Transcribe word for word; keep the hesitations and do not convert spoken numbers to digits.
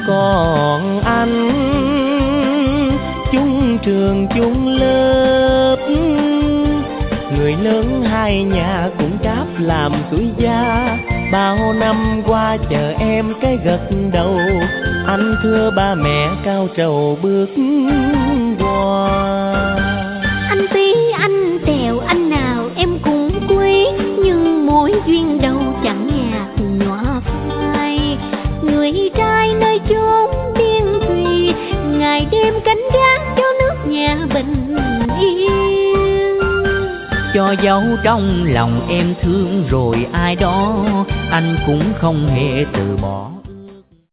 còn anh chung trường chung lớp, người lớn hai nhà cũng đáp làm tuổi gia. Bao năm qua chờ em cái gật đầu, anh thưa ba mẹ cao trầu bước qua. Anh tí anh tèo anh nào em cũng quý, nhưng mối duyên đâu chẳng nhạt nhòa phai. Người trai nơi chốn biên thùy, ngày đêm canh gác cho nước nhà bình yên. Cho dấu trong lòng em thương rồi ai đó, anh cũng không hề từ bỏ.